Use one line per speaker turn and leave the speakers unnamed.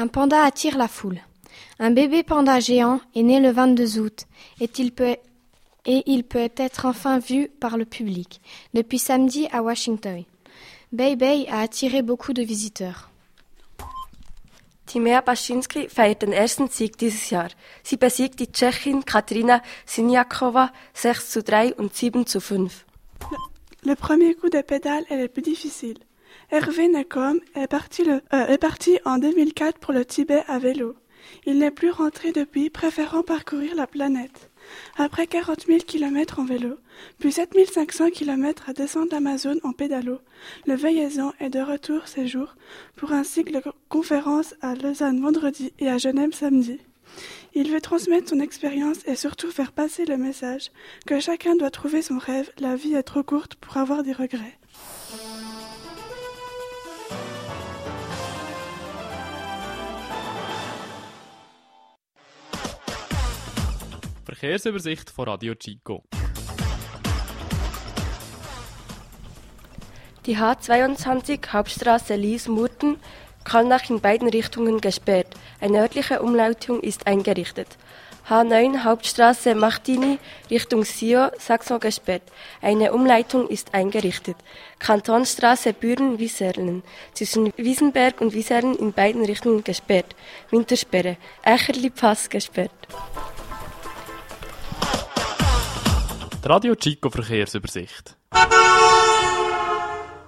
Un panda attire la foule. Un bébé panda géant est né le 22 août et il peut être enfin vu par le public depuis samedi à Washington. Bay Bay a attiré beaucoup de visiteurs.
Timea Baczynski feiert den ersten Sieg dieses Jahr. Sie besiegt die Tschechin Katerina Siniakova 6:3 und 7:5.
Le premier coup de pédale est le plus difficile. Hervé Nekom est parti en 2004 pour le Tibet à vélo. Il n'est plus rentré depuis, préférant parcourir la planète. Après 40 000 km en vélo, puis 7 500 km à descendre l'Amazone en pédalo, le Veillezan est de retour ces jours pour un cycle de conférences à Lausanne vendredi et à Genève samedi. Il veut transmettre son expérience et surtout faire passer le message que chacun doit trouver son rêve, la vie est trop courte pour avoir des regrets.
Verkehrsübersicht von Radio Chico.
Die H22 Hauptstraße Lies-Murten Kallnach in beiden Richtungen gesperrt. Eine nördliche Umleitung ist eingerichtet. H9 Hauptstraße Machtini Richtung Sio, Saxon gesperrt. Eine Umleitung ist eingerichtet. Kantonstraße Büren-Wiserlen zwischen Wiesenberg und Wiserlen in beiden Richtungen gesperrt. Wintersperre. Echerli-Pass gesperrt.
Die Radio Chico Verkehrsübersicht.